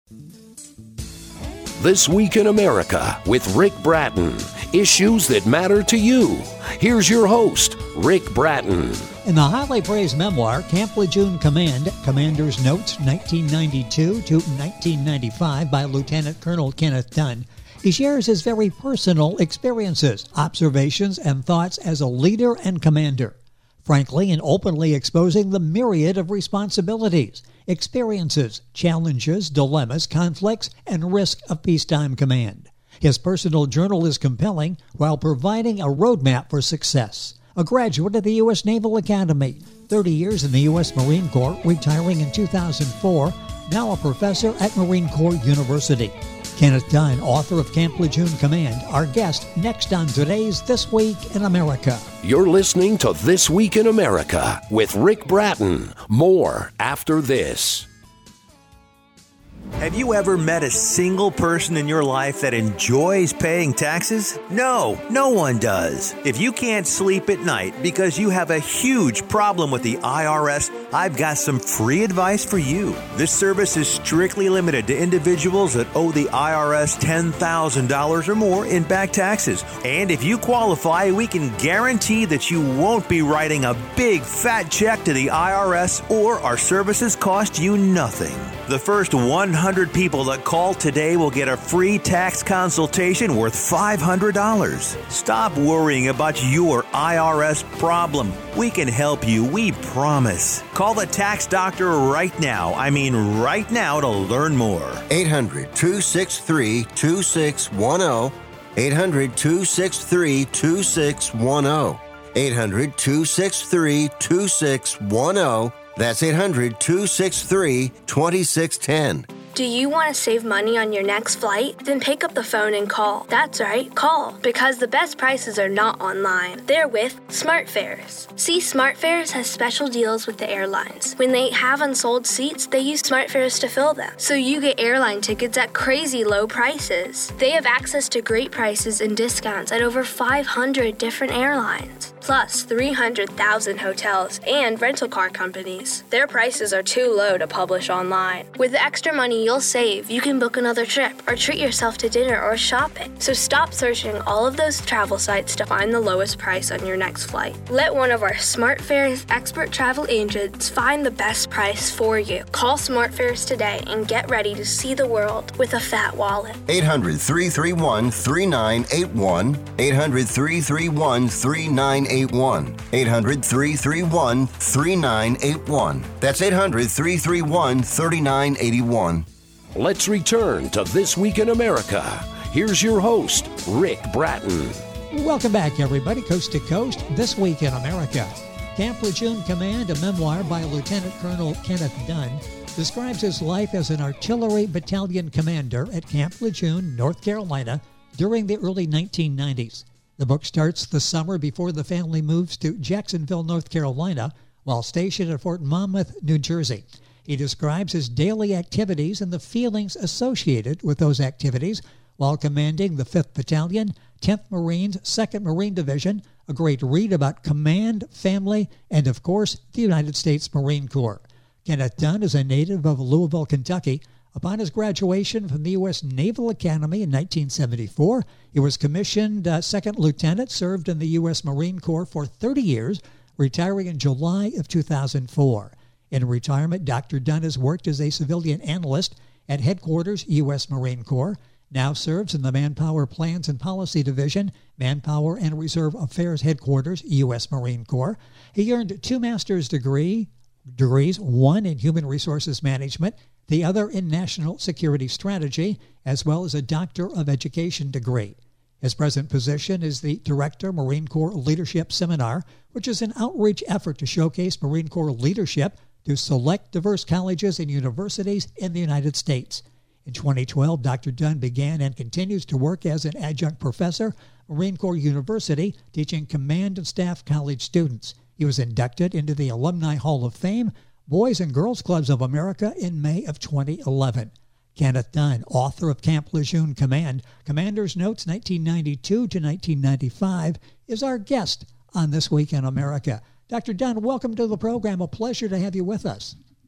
This Week in America with Rick Bratton. Issues that matter to you. Here's your host, Rick Bratton. In the highly praised memoir, Camp Lejeune Command, Commander's Notes 1992 to 1995 by Lieutenant Colonel Kenneth Dunn, he shares his very personal experiences, observations, and thoughts as a leader and commander, frankly and openly exposing the myriad of responsibilities, experiences, challenges, dilemmas, conflicts, and risk of peacetime command. His personal journal is compelling while providing a roadmap for success. A graduate of the U.S. Naval Academy, 30 years in the U.S. Marine Corps, retiring in 2004, now a professor at Marine Corps University. Kenneth Dunn, author of Camp Lejeune Command, our guest next on today's This Week in America. You're listening to This Week in America with Rick Bratton. More after this. Have you ever met a single person in your life that enjoys paying taxes? No, no one does. If you can't sleep at night because you have a huge problem with the IRS, I've got some free advice for you. This service is strictly limited to individuals that owe the IRS $10,000 or more in back taxes. And if you qualify, we can guarantee that you won't be writing a big fat check to the IRS, or our services cost you nothing. The first 100 people that call today will get a free tax consultation worth $500. Stop worrying about your IRS problem. We can help you, we promise. Call the tax doctor right now. I mean right now to learn more. 800-263-2610. 800-263-2610. 800-263-2610. That's 800-263-2610. Do you want to save money on your next flight? Then pick up the phone and call. That's right, call. Because the best prices are not online. They're with SmartFares. See, SmartFares has special deals with the airlines. When they have unsold seats, they use SmartFares to fill them. So you get airline tickets at crazy low prices. They have access to great prices and discounts at over 500 different airlines. Plus 300,000 hotels and rental car companies. Their prices are too low to publish online. With the extra money you'll save, you can book another trip or treat yourself to dinner or shopping. So stop searching all of those travel sites to find the lowest price on your next flight. Let one of our SmartFares expert travel agents find the best price for you. Call SmartFares today and get ready to see the world with a fat wallet. 800-331-3981. 800-331-3981. 800-331-3981. That's 800-331-3981. Let's return to This Week in America. Here's your host, Rick Bratton. Welcome back, everybody, coast to coast, This Week in America. Camp Lejeune Command, a memoir by Lieutenant Colonel Kenneth Dunn, describes his life as an artillery battalion commander at Camp Lejeune, North Carolina, during the early 1990s. The book starts the summer before the family moves to Jacksonville, North Carolina, while stationed at Fort Monmouth, New Jersey. He describes his daily activities and the feelings associated with those activities while commanding the 5th Battalion, 10th Marines, 2nd Marine Division, a great read about command, family, and, of course, the United States Marine Corps. Kenneth Dunn is a native of Louisville, Kentucky. Upon his graduation from the U.S. Naval Academy in 1974, he was commissioned second lieutenant, served in the U.S. Marine Corps for 30 years, retiring in July of 2004. In retirement, Dr. Dunn has worked as a civilian analyst at Headquarters, U.S. Marine Corps, now serves in the Manpower Plans and Policy Division, Manpower and Reserve Affairs Headquarters, U.S. Marine Corps. He earned 2 master's degrees, one in Human Resources Management, the other in National Security Strategy, as well as a Doctor of Education degree. His present position is the Director, Marine Corps Leadership Seminar, which is an outreach effort to showcase Marine Corps leadership to select diverse colleges and universities in the United States. In 2012, Dr. Dunn began and continues to work as an adjunct professor, Marine Corps University, teaching command and staff college students. He was inducted into the Alumni Hall of Fame, Boys and Girls Clubs of America in May of 2011. Kenneth Dunn, author of Camp Lejeune Command, Commander's Notes 1992 to 1995, is our guest on This Week in America. Dr. Dunn, welcome to the program. A pleasure to have you with us.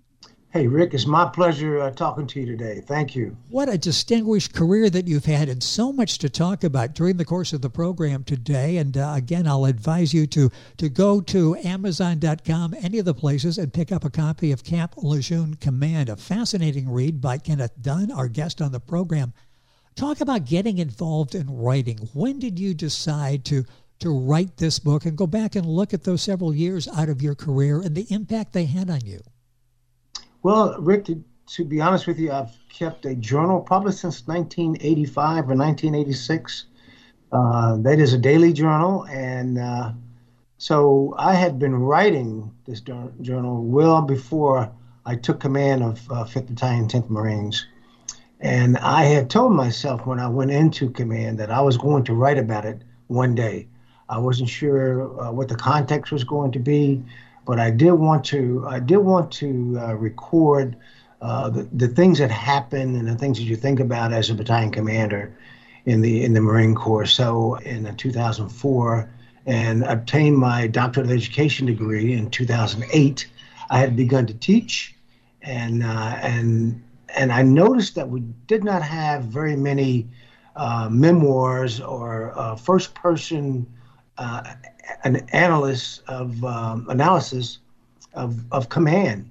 Hey, Rick, it's my pleasure talking to you today. Thank you. What a distinguished career that you've had, and so much to talk about during the course of the program today. And again, I'll advise you to go to Amazon.com, any of the places, and pick up a copy of Camp Lejeune Command, a fascinating read by Kenneth Dunn, our guest on the program. Talk about getting involved in writing. When did you decide to write this book and go back and look at those several years out of your career and the impact they had on you? Well, Rick, to be honest with you, I've kept a journal probably since 1985 or 1986. That is a daily journal. And so I had been writing this journal well before I took command of 5th Battalion, 10th Marines. And I had told myself when I went into command that I was going to write about it one day. I wasn't sure what the context was going to be, but I did want to record the things that happen and the things that you think about as a battalion commander in the Marine Corps. So in 2004, and obtained my doctorate of education degree in 2008, I had begun to teach, and I noticed that we did not have very many memoirs or first person an analysis of command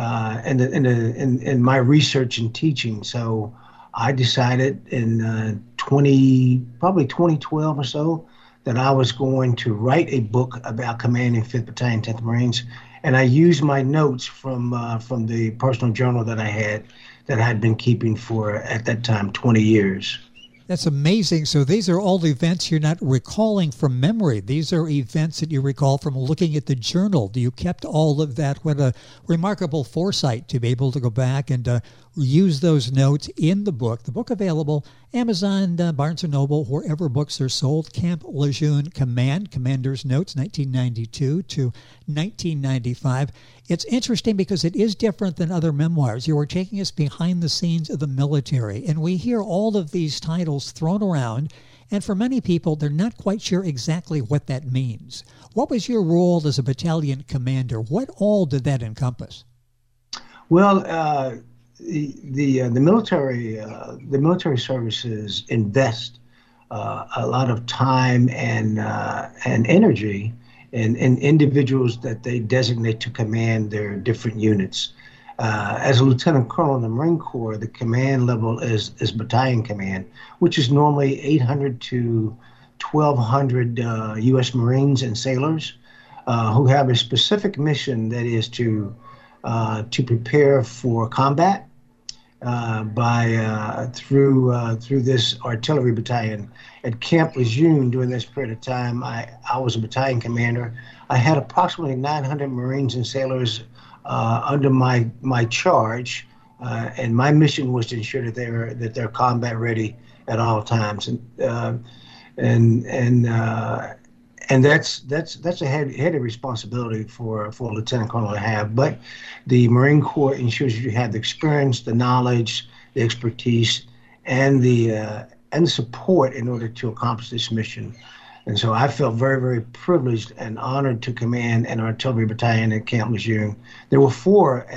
in my research and teaching. So I decided in probably 2012 or so that I was going to write a book about commanding 5th Battalion, 10th Marines, and I used my notes from the personal journal that I had been keeping for, at that time, 20 years. That's amazing. So these are all events you're not recalling from memory. These are events that you recall from looking at the journal. You kept all of that. What a remarkable foresight to be able to go back and use those notes in the book. The book available, Amazon, Barnes & Noble, wherever books are sold. Camp Lejeune Command, Commander's Notes, 1992 to 1995. It's interesting because it is different than other memoirs. You are taking us behind the scenes of the military, and we hear all of these titles thrown around, and for many people, they're not quite sure exactly what that means. What was your role as a battalion commander? What all did that encompass? Well, the military services invest a lot of time and energy in individuals that they designate to command their different units. As a lieutenant colonel in the Marine Corps, the command level is battalion command, which is normally 800 to 1,200 U.S. Marines and sailors who have a specific mission, that is to prepare for combat through this artillery battalion. At Camp Lejeune, during this period of time, I was a battalion commander. I had approximately 900 Marines and sailors under my charge, and my mission was to ensure that they're combat ready at all times. And that's a heavy responsibility for a lieutenant colonel to have. But the Marine Corps ensures you have the experience, the knowledge, the expertise, and the support in order to accomplish this mission. And so I felt very, very privileged and honored to command an artillery battalion at Camp Lejeune. There were 4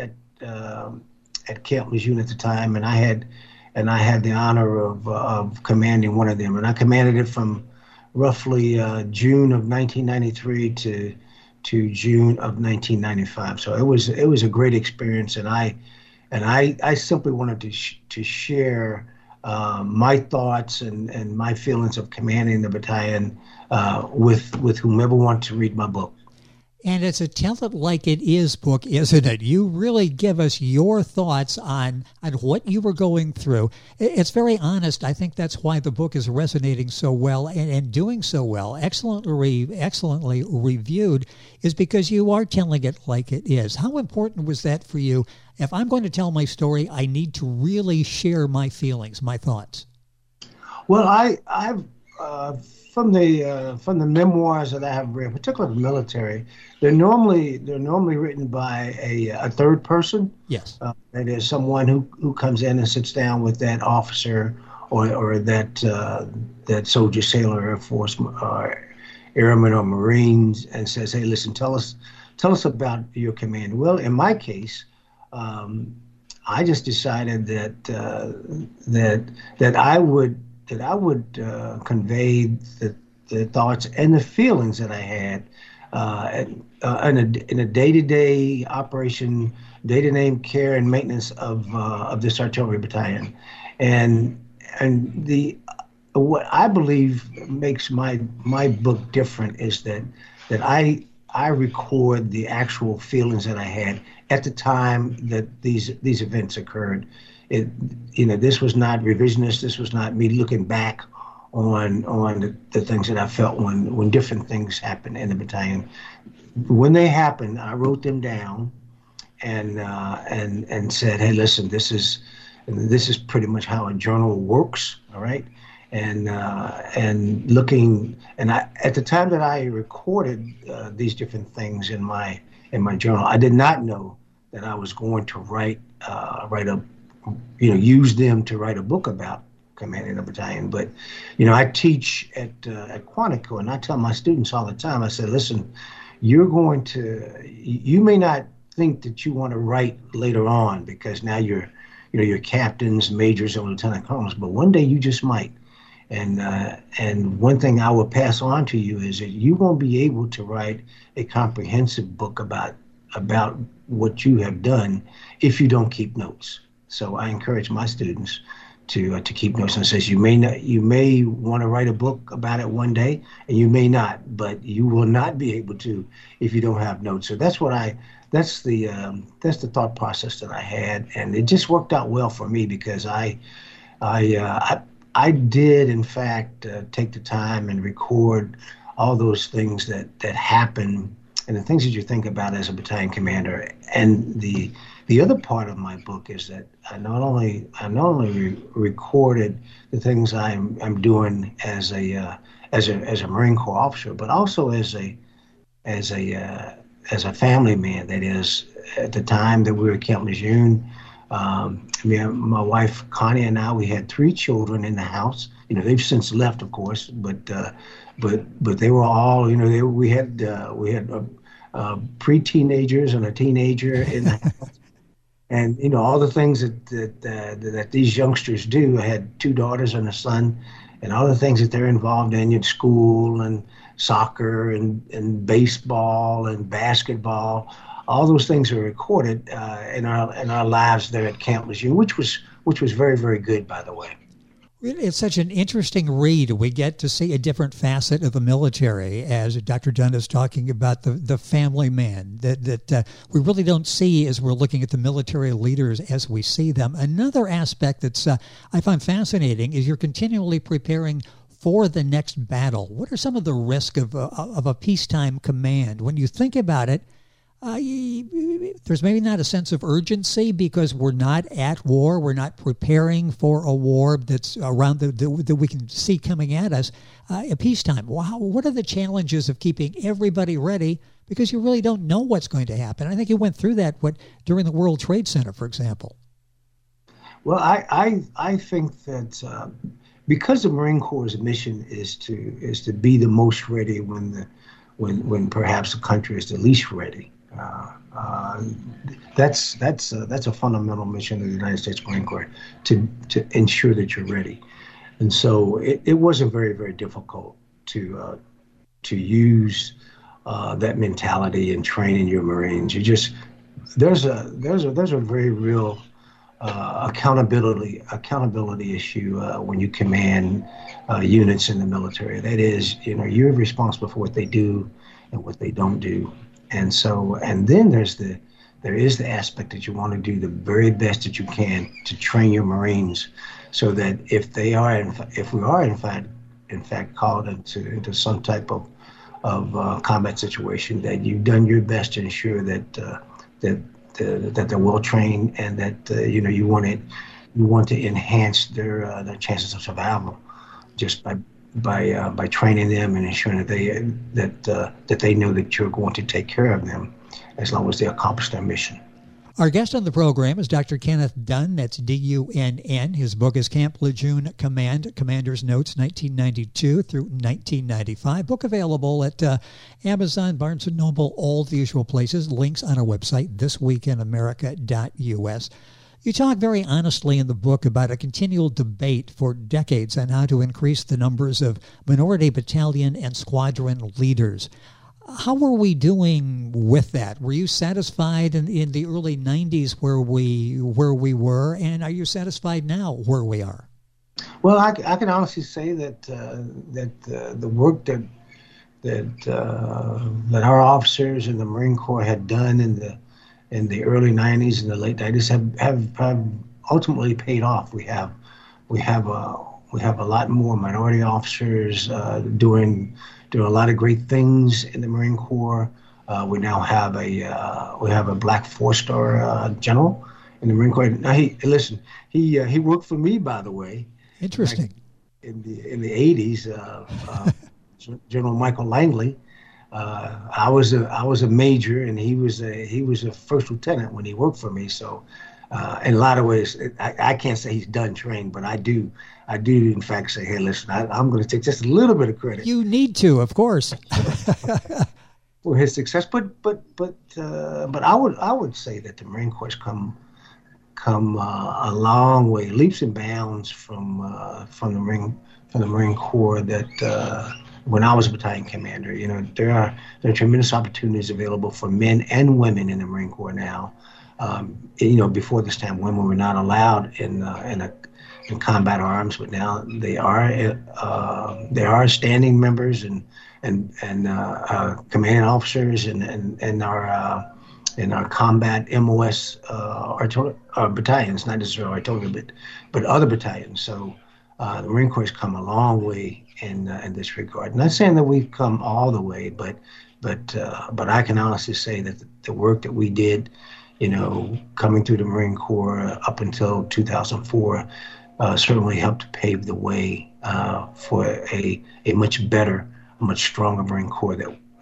at Camp Lejeune at the time, and I had the honor of commanding one of them. And I commanded it from roughly June of 1993 to June of 1995. So it was a great experience, and I simply wanted to share my thoughts and my feelings of commanding the battalion with whomever wants to read my book. And it's a Tell It Like It Is book, isn't it? You really give us your thoughts on what you were going through. It's very honest. I think that's why the book is resonating so well and doing so well. Excellently reviewed is because you are telling it like it is. How important was that for you? If I'm going to tell my story, I need to really share my feelings, my thoughts. Well, I've from the memoirs that I have read, particularly the military, they're normally written by a third person. Yes, that is someone who comes in and sits down with that officer or that soldier, sailor, Air Force, airman, or Marines, and says, "Hey, listen, tell us about your command." Well, in my case, I just decided that I would convey the thoughts and the feelings that I had in a day-to-day operation, day-to-day care and maintenance of this artillery battalion, and what I believe makes my book different is that I record the actual feelings that I had at the time that these events occurred. This was not revisionist. This was not me looking back on the things that I felt when different things happened in the battalion. When they happened, I wrote them down and said, hey, listen, this is pretty much how a journal works. All right. And looking, and at the time that I recorded these different things in my journal, I did not know that I was going to use them to write a book about commanding a battalion. But, I teach at Quantico, and I tell my students all the time, I said, listen, you may not think that you want to write later on because now you're captains, majors, and lieutenant colonels, but one day you just might. And one thing I will pass on to you is that you won't be able to write a comprehensive book about what you have done if you don't keep notes. So I encourage my students to keep notes, and says you may want to write a book about it one day, and you may not, but you will not be able to if you don't have notes. So that's the thought process that I had, and it just worked out well for me because I did, in fact, take the time and record all those things that happen and the things that you think about as a battalion commander. And the other part of my book is that I not only recorded the things I'm doing as a Marine Corps officer, but also as a family man. That is, at the time that we were at Camp Lejeune, my wife Connie and I, we had 3 children in the house. They've since left, of course, but they were all, we had pre-teenagers and a teenager in the house. And all the things that these youngsters do. I had 2 daughters and a son, and all the things that they're involved in school and soccer and baseball and basketball. All those things are recorded in our lives there at Camp Lejeune, which was very, very good, by the way. It's such an interesting read. We get to see a different facet of the military, as Dr. Dunn is talking about the family man that we really don't see as we're looking at the military leaders as we see them. Another aspect that's I find fascinating is you're continually preparing for the next battle. What are some of the risks of a peacetime command? When you think about it, there's maybe not a sense of urgency because we're not at war. We're not preparing for a war that's around that we can see coming at us at peacetime. Wow, what are the challenges of keeping everybody ready? Because you really don't know what's going to happen. I think you went through that during the World Trade Center, for example. Well, I think that because the Marine Corps' mission is to be the most ready when perhaps the country is the least ready. That's a fundamental mission of the United States Marine Corps, to ensure that you're ready. And so it wasn't very, very difficult to use that mentality in training your Marines. There's a very real accountability issue when you command units in the military. That is, you're responsible for what they do and what they don't do. And then there is the aspect that you want to do the very best that you can to train your Marines, so that if we are in fact called into some type of combat situation, that you've done your best to ensure that they're well trained, and that you want to enhance their chances of survival just by training them and ensuring that they know that you're going to take care of them as long as they accomplish their mission. Our guest on the program is Dr. Kenneth Dunn. That's D-U-N-N. His book is Camp Lejeune Command, Commander's Notes, 1992 through 1995. Book available at Amazon, Barnes & Noble, all the usual places. Links on our website, thisweekinamerica.us. You talk very honestly in the book about a continual debate for decades on how to increase the numbers of minority battalion and squadron leaders. How were we doing with that? Were you satisfied in the early 90s where we were, and are you satisfied now where we are? Well, I can honestly say that the work that our officers in the Marine Corps had done in the early 90s and the late 90s have ultimately paid off. We have a lot more minority officers doing a lot of great things in the Marine Corps. We now have a black 4-star general in the Marine Corps. Now he worked for me, by the way. Interesting. In the 80s, General Michael Langley. I was a major, and he was a first lieutenant when he worked for me. So, in a lot of ways, I can't say he's done trained, but I do in fact say, hey, listen, I'm going to take just a little bit of credit. You need to, of course, for his success. But I would say that the Marine Corps has come a long way, leaps and bounds from the Marine Corps. That when I was a battalion commander, there are tremendous opportunities available for men and women in the Marine Corps now. Before this time, women were not allowed in combat arms, but now they are standing members and commanding officers and our combat MOS battalions, not necessarily artillery, but other battalions. So the Marine Corps has come a long way in this regard. Not saying that we've come all the way, but I can honestly say that the work that we did, coming through the Marine Corps up until 2004, certainly helped pave the way for a much better, a much stronger Marine Corps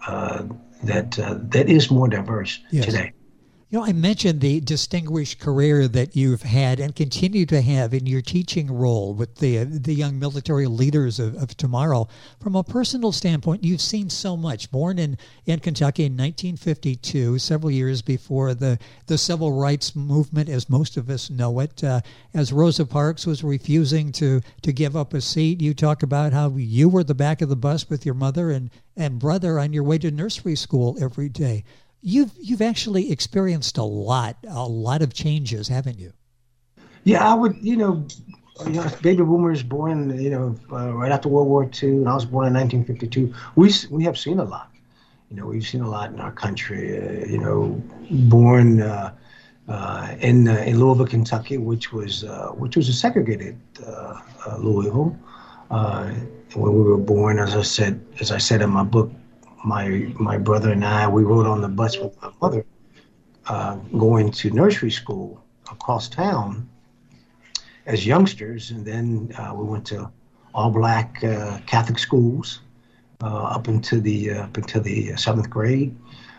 that is more diverse today. I mentioned the distinguished career that you've had and continue to have in your teaching role with the young military leaders of tomorrow. From a personal standpoint, you've seen so much. Born in Kentucky in 1952, several years before the civil rights movement, as most of us know it, as Rosa Parks was refusing to give up a seat. You talk about how you were the back of the bus with your mother and brother on your way to nursery school every day. You've actually experienced a lot of changes, haven't you? Yeah, I would. Baby boomers born, right after World War II, and I was born in 1952. We have seen a lot. We've seen a lot in our country. Born in Louisville, Kentucky, which was a segregated Louisville. When we were born, as I said in my book, my brother and I, we rode on the bus with my mother, going to nursery school across town as youngsters, and then we went to all black Catholic schools up until the 7th grade.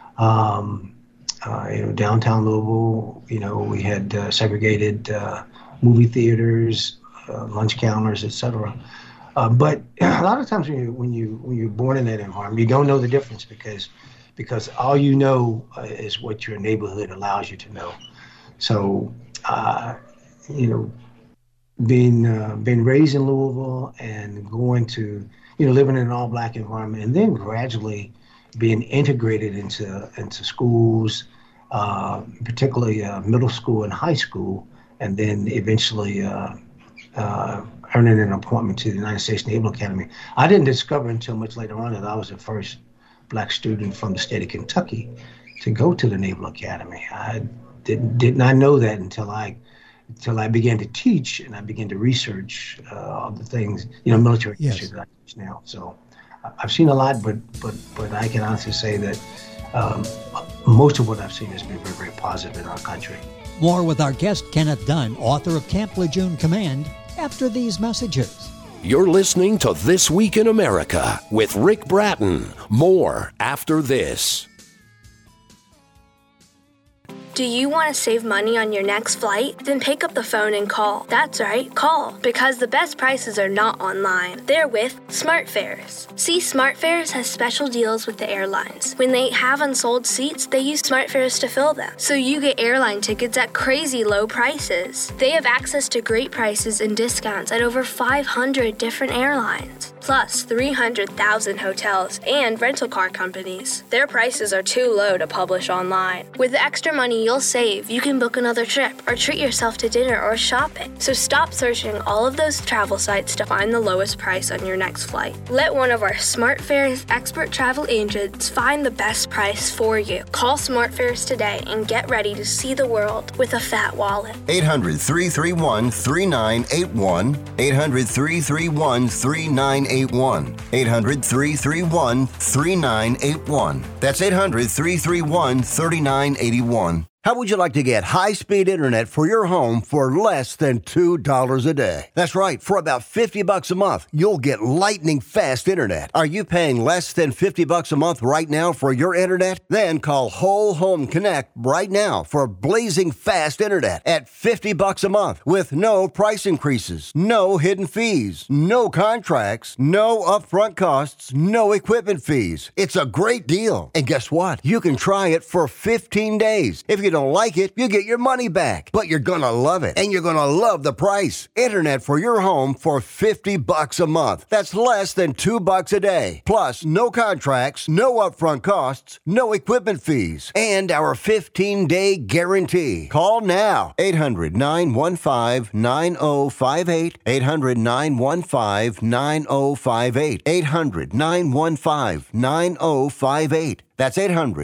Downtown Louisville, we had segregated movie theaters, lunch counters, etc. But a lot of times when you're born in that environment, you don't know the difference because all you know is what your neighborhood allows you to know. So, being raised in Louisville and going to, living in an all-black environment, and then gradually being integrated into schools, particularly middle school and high school, and then eventually earning an appointment to the United States Naval Academy. I didn't discover until much later on that I was the first black student from the state of Kentucky to go to the Naval Academy. I did not know that until I began to teach and I began to research all the things, military history that I teach now. So I've seen a lot, but I can honestly say that most of what I've seen has been very, very positive in our country. More with our guest, Kenneth Dunn, author of Camp Lejeune Command, after these messages. You're listening to This Week in America with Rick Bratton. More after this. Do you want to save money on your next flight? Then pick up the phone and call. That's right, call. Because the best prices are not online. They're with SmartFares. See, SmartFares has special deals with the airlines. When they have unsold seats, they use SmartFares to fill them. So you get airline tickets at crazy low prices. They have access to great prices and discounts at over 500 different airlines. Plus 300,000 hotels and rental car companies. Their prices are too low to publish online. With the extra money you'll save, you can book another trip or treat yourself to dinner or shopping. So stop searching all of those travel sites to find the lowest price on your next flight. Let one of our SmartFares expert travel agents find the best price for you. Call SmartFares today and get ready to see the world with a fat wallet. 800-331-3981. 800-331-3981. 800-331-3981. That's 800-331-3981. How would you like to get high-speed internet for your home for less than $2 a day? That's right. For about $50 a month, you'll get lightning fast internet. Are you paying less than $50 a month right now for your internet? Then call Whole Home Connect right now for blazing fast internet at $50 a month with no price increases, no hidden fees, no contracts, no upfront costs, no equipment fees. It's a great deal. And guess what? You can try it for 15 days. If you don't like it, you get your money back. But you're gonna love it, and you're gonna love the price. Internet for your home for $50 a month. That's less than $2 a day. Plus, no contracts, no upfront costs, no equipment fees, and our 15-day guarantee. Call now. 800-915-9058. 800-915-9058. 800-915-9058. That's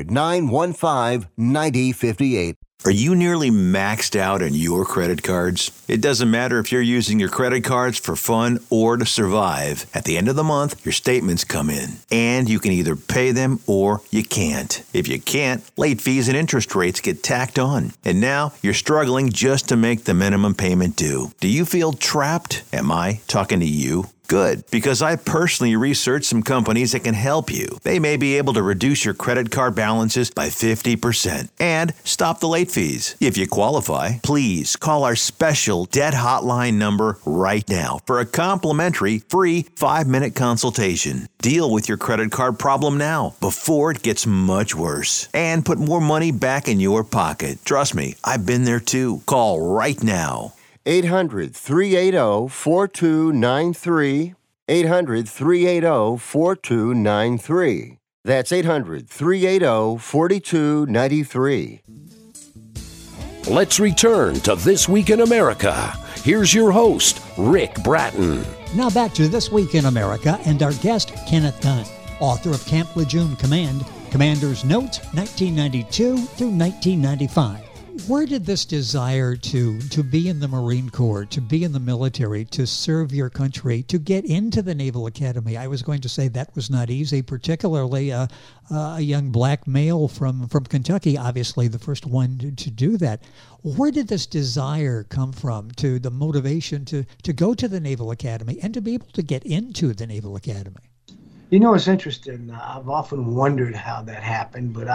800-915-9058. Are you nearly maxed out on your credit cards? It doesn't matter if you're using your credit cards for fun or to survive. At the end of the month, your statements come in, and you can either pay them or you can't. If you can't, late fees and interest rates get tacked on. And now you're struggling just to make the minimum payment due. Do you feel trapped? Am I talking to you? Good, because I personally researched some companies that can help you. They may be able to reduce your credit card balances by 50% and stop the late fees. If you qualify, please call our special debt hotline number right now for a complimentary free 5-minute consultation. Deal with your credit card problem now before it gets much worse and put more money back in your pocket. Trust me, I've been there too. Call right now. 800-380-4293. 800-380-4293. That's 800-380-4293. Let's return to This Week in America. Here's your host, Rick Bratton. Now back to This Week in America and our guest, Kenneth Dunn, author of Camp Lejeune Command, Commander's Notes, 1992 through 1995. Where did this desire to be in the Marine Corps, to be in the military, to serve your country, to get into the Naval Academy? I was going to say that was not easy, particularly a young black male from Kentucky, obviously the first one to do that. Where did this desire come from, to the motivation to go to the Naval Academy and to be able to get into the Naval Academy? You know, it's interesting. I've often wondered how that happened, but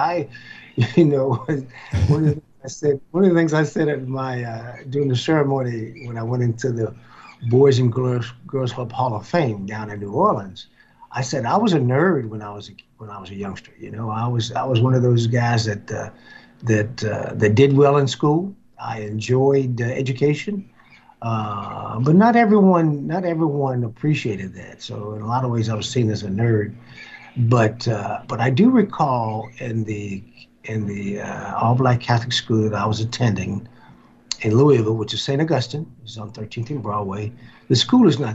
one of the things I said at my during the ceremony when I went into the Boys and Girls Club Hall of Fame down in New Orleans, I said I was a nerd when I was a youngster. You know, I was one of those guys that did well in school. I enjoyed education, but not everyone appreciated that. So in a lot of ways, I was seen as a nerd. But I do recall in the all-black Catholic school that I was attending in Louisville, which is St. Augustine. It's on 13th and Broadway. The school is no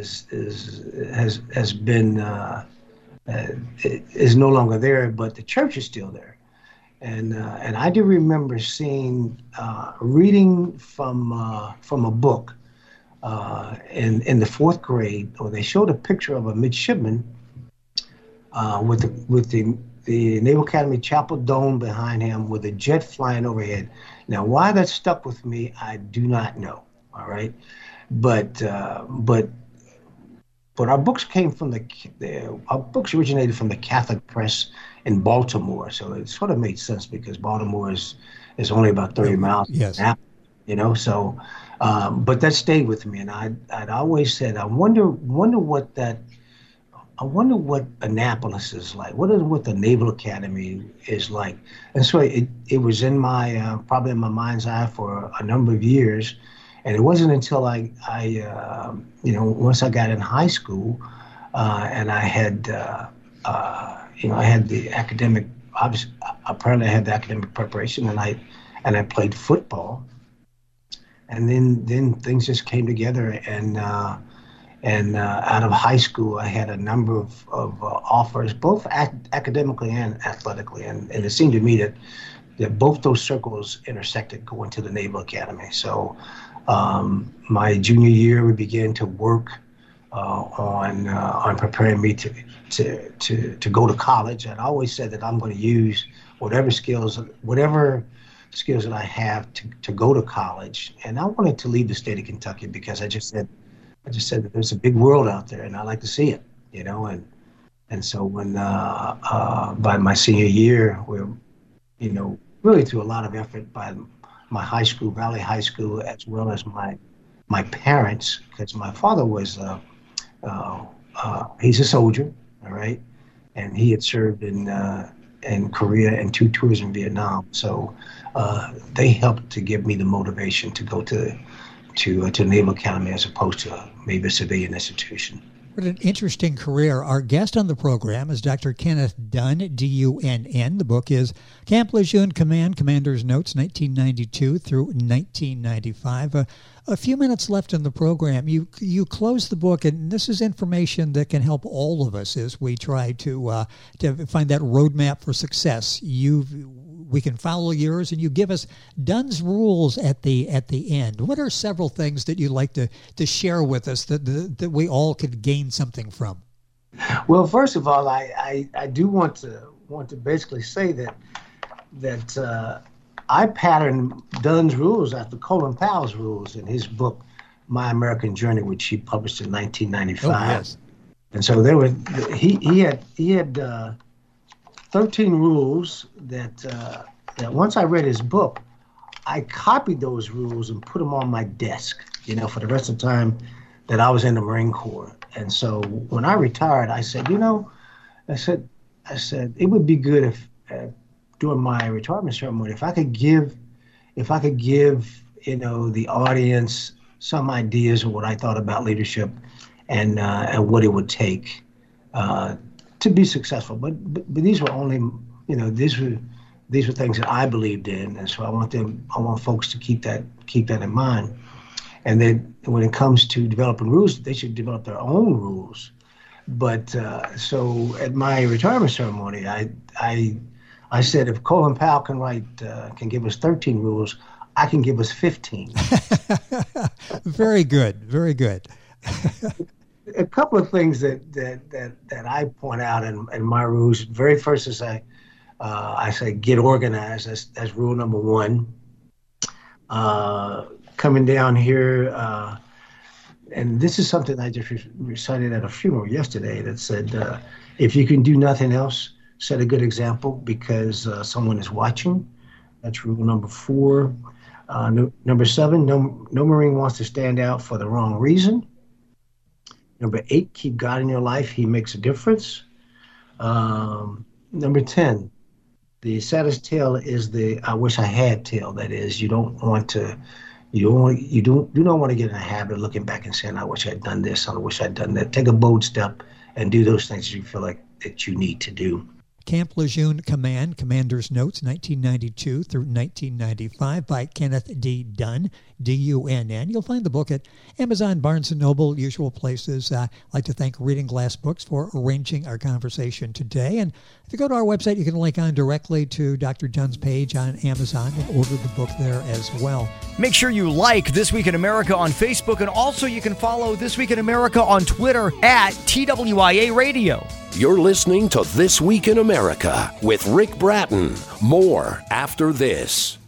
longer there, but the church is still there. And I do remember reading from a book in the fourth grade, where they showed a picture of a midshipman with the Naval Academy Chapel dome behind him with a jet flying overhead. Now, why that stuck with me, I do not know. All right, but our books came from our books originated from the Catholic press in Baltimore, so it sort of made sense because Baltimore is is only about 30 miles. Yes. So, but that stayed with me, and I'd always said, I wonder what Annapolis is like. What the Naval Academy is like. And so it was in my probably in my mind's eye for a number of years, and it wasn't until I once I got in high school, and I had I had the academic. Apparently, I had the academic preparation, and I played football, and then things just came together, and out of high school, I had a number of offers, both academically and athletically, and it seemed to me that both those circles intersected going to the Naval Academy. So my junior year, we began to work on preparing me to go to college. And I always said that I'm going to use whatever skills that I have to go to college. And I wanted to leave the state of Kentucky because I just said that there's a big world out there, and I like to see it, and so when by my senior year, we're, really through a lot of effort by my high school, Valley High School, as well as my parents, because my father was he's a soldier, all right, and he had served in Korea and 2 tours in Vietnam, so they helped to give me the motivation to go to Naval Academy as opposed to maybe a civilian institution. What an interesting career. Our guest on the program is Dr. Kenneth Dunn, D-U-N-N. The book is Camp Lejeune Command, Commander's Notes, 1992 through 1995. A few minutes left in the program. You close the book, and this is information that can help all of us as we try to find that roadmap for success. We can follow yours, and you give us Dunn's rules at the end. What are several things that you'd like to share with us that we all could gain something from? Well, first of all, I do want to basically say that I patterned Dunn's rules after Colin Powell's rules in his book My American Journey, which he published in 1995. Oh, yes. And so he had 13 rules that once I read his book, I copied those rules and put them on my desk, for the rest of the time that I was in the Marine Corps. And so when I retired, I said, I said it would be good if during my retirement ceremony, if I could give the audience some ideas of what I thought about leadership and what it would take to be successful, but these were only, these were things that I believed in, and so I want folks to keep that in mind. And then when it comes to developing rules, they should develop their own rules. But so at my retirement ceremony, I said if Colin Powell can give us 13 rules, I can give us 15. Very good, very good. A couple of things that I point out in my rules. Very first is I say get organized. That's rule number 1. Coming down here, and this is something I just recited at a funeral yesterday that said, if you can do nothing else, set a good example because someone is watching. That's rule number 4. Number 7, no Marine wants to stand out for the wrong reason. Number 8, keep God in your life. He makes a difference. Number 10, the saddest tale is the I wish I had tale. That is, you do not want to get in a habit of looking back and saying, I wish I'd done this, I wish I'd done that. Take a bold step and do those things you feel like that you need to do. Camp Lejeune Command, Commander's Notes, 1992 through 1995 by Kenneth D. Dunn, D-U-N-N. You'll find the book at Amazon, Barnes & Noble, usual places. I'd like to thank Reading Glass Books for arranging our conversation today. And if you go to our website, you can link on directly to Dr. Dunn's page on Amazon and order the book there as well. Make sure you like This Week in America on Facebook, and also you can follow This Week in America on Twitter at TWIA Radio. You're listening to This Week in America with Rick Bratton. More after this.